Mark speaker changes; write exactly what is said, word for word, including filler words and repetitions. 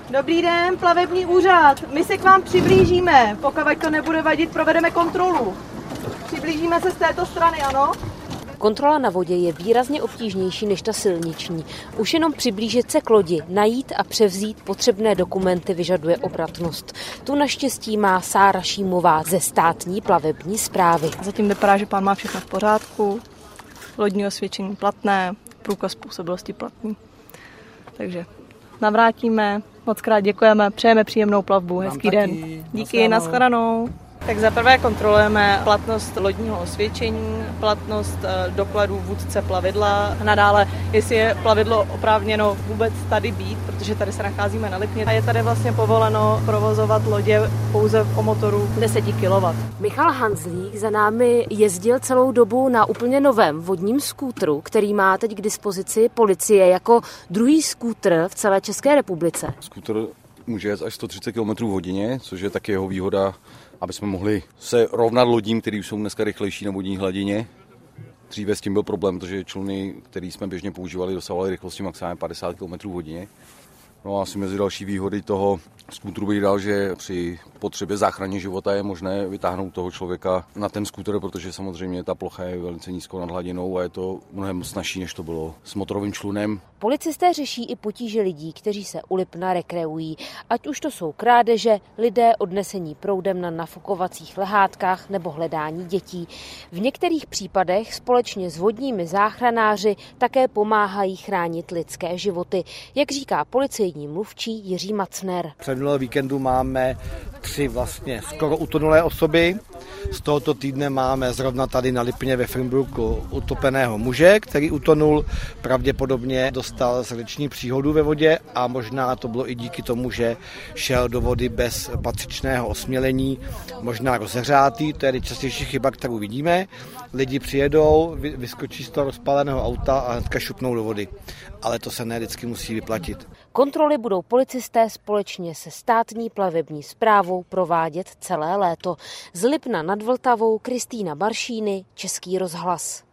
Speaker 1: Dobrý den, plavební úřad. My se k vám přiblížíme. Pokud to nebude vadit, provedeme kontrolu. Přiblížíme se z této strany, ano?
Speaker 2: Kontrola na vodě je výrazně obtížnější než ta silniční. Už jenom přiblížit se k lodi, najít a převzít potřebné dokumenty vyžaduje obratnost. Tu naštěstí má Sára Šímová ze státní plavební správy.
Speaker 1: Zatím vypadá, že pán má všechno v pořádku. Lodní osvědčení platné, průkaz způsobilosti platný. Takže navrátíme. Moc krát děkujeme, přejeme příjemnou plavbu. Hezký den. Díky, nashledanou. Tak zaprvé kontrolujeme platnost lodního osvědčení, platnost dokladů vůdce plavidla, nadále, jestli je plavidlo oprávněno vůbec tady být, protože tady se nacházíme na Lipně a je tady vlastně povoleno provozovat lodě pouze o motoru deset kilowattů.
Speaker 2: Michal Hanzlík za námi jezdil celou dobu na úplně novém vodním skútru, který má teď k dispozici policie jako druhý skútr v celé České republice.
Speaker 3: Skútr může jet až sto třicet kilometrů v hodině, což je taky jeho výhoda, aby jsme mohli se rovnat lodím, které jsou dneska rychlejší na vodní hladině. Dříve s tím byl problém, protože čluny, které jsme běžně používali, dosahovaly rychlosti maximálně padesát kilometrů v hodině. No a asi mezi další výhody toho skútru bych dal, že při potřebě záchraně života je možné vytáhnout toho člověka na ten skútr, protože samozřejmě ta plocha je velice nízko nad hladinou a je to mnohem snazší, než to bylo s motorovým člunem.
Speaker 2: Policisté řeší i potíže lidí, kteří se u Lipna rekreují. Ať už to jsou krádeže, lidé odnesení proudem na nafukovacích lehátkách nebo hledání dětí. V některých případech společně s vodními záchranáři také pomáhají chránit lidské životy, jak říká policejní mluvčí Jiří Macner.
Speaker 4: Před minulého víkendu máme tři vlastně skoro utonulé osoby. Z tohoto týdne máme zrovna tady na Lipně ve Frimburku utopeného muže, který utonul, pravděpodobně dostal srdeční příhodu ve vodě a možná to bylo i díky tomu, že šel do vody bez patřičného osmělení, možná rozehřátý, to je nejčastější chyba, kterou vidíme. Lidi přijedou, vyskočí z toho rozpáleného auta a hnedka šupnou do vody, ale to se ne vždycky musí vyplatit.
Speaker 2: Kontroly budou policisté společně se státní plavební správou provádět celé léto. Z Lipna nad Vltavou Kristýna Baršíny, Český rozhlas.